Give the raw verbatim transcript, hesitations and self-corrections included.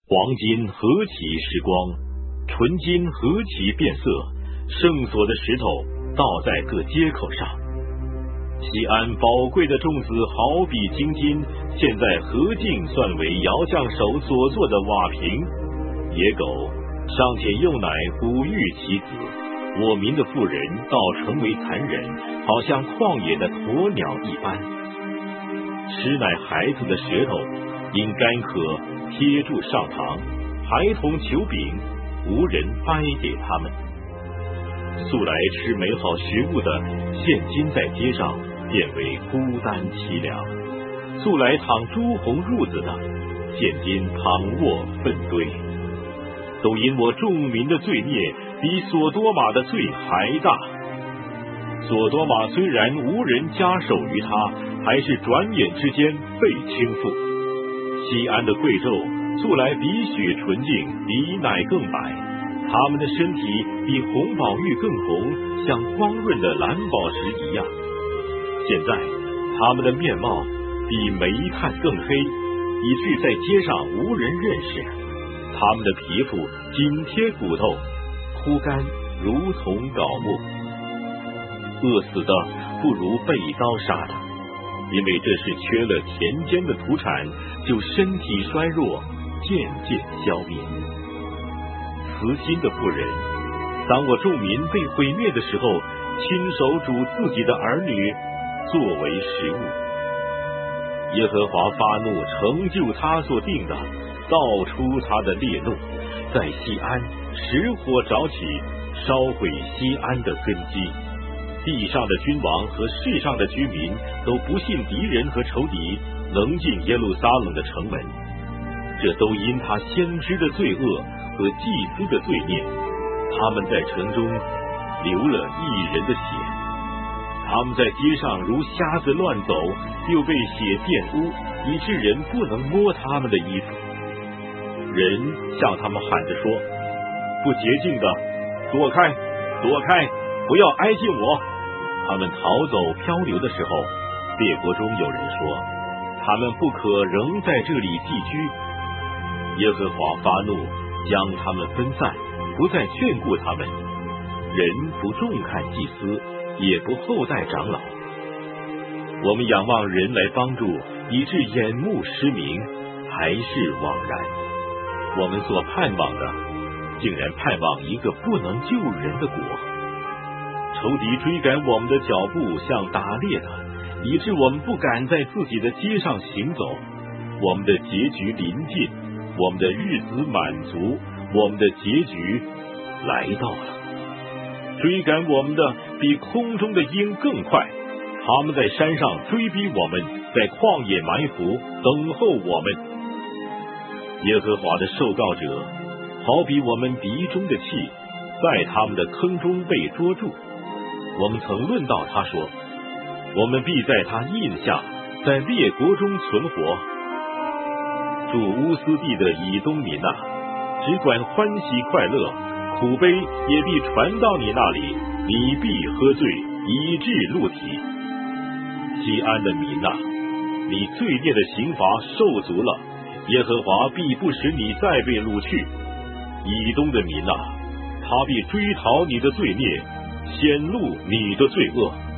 黄金何其时光，纯金何其变色，圣所的石头倒在各街口上。西安宝贵的种子好比金金，现在何竟算为窑匠手所做的瓦瓶？野狗尚且幼奶哺育其子，我民的妇人倒成为残忍，好像旷野的鸵鸟一般。吃奶孩子的舌头因干渴贴住上膛，孩童求饼，无人掰给他们。素来吃美好食物的，现今在街上变为孤单凄凉；素来躺朱红褥子的，现今躺卧粪堆。都因我众民的罪孽比索多玛的罪还大。索多玛虽然无人加手于他，还是转眼之间被倾覆。西安的贵胄素来比雪纯净，比奶更白，他们的身体比红宝玉更红，像光润的蓝宝石一样。现在他们的面貌比煤炭更黑，以致在街上无人认识。他们的皮肤紧贴骨头，枯干如同槁木。饿死的不如被刀杀的，因为这是缺了田间的土产，就身体衰弱，渐渐消灭。慈心的妇人，当我众民被毁灭的时候，亲手煮自己的儿女作为食物。耶和华发怒，成就他所定的，道出他的烈怒，在西安使火着起，烧毁西安的根基。地上的君王和世上的居民都不信敌人和仇敌能进耶路撒冷的城门，这都因他先知的罪恶和祭司的罪孽。他们在城中流了一人的血，他们在街上如瞎子乱走，又被血玷污，以致人不能摸他们的衣服。人向他们喊着说：不洁净的，躲开，躲开，不要挨近我。他们逃走漂流的时候，列国中有人说，他们不可仍在这里寄居。耶和华发怒，将他们分散，不再眷顾他们。人不重看祭司，也不厚待长老。我们仰望人来帮助，以致眼目失明，还是枉然。我们所盼望的，竟然盼望一个不能救人的国。仇敌追赶我们的脚步像打猎的，以致我们不敢在自己的街上行走。我们的结局临近，我们的日子满足，我们的结局来到了。追赶我们的比空中的鹰更快，他们在山上追逼我们，在旷野埋伏，等候我们。耶和华的受膏者好比我们鼻中的气，在他们的坑中被捉住。我们曾论到他说，我们必在他印下，在列国中存活。住乌斯地的以东民啊，只管欢喜快乐，苦悲也必传到你那里，你必喝醉，以致露体。西安的民啊，你罪孽的刑罚受足了，耶和华必不使你再被掳去。以东的民啊，他必追讨你的罪孽，显露你的罪恶。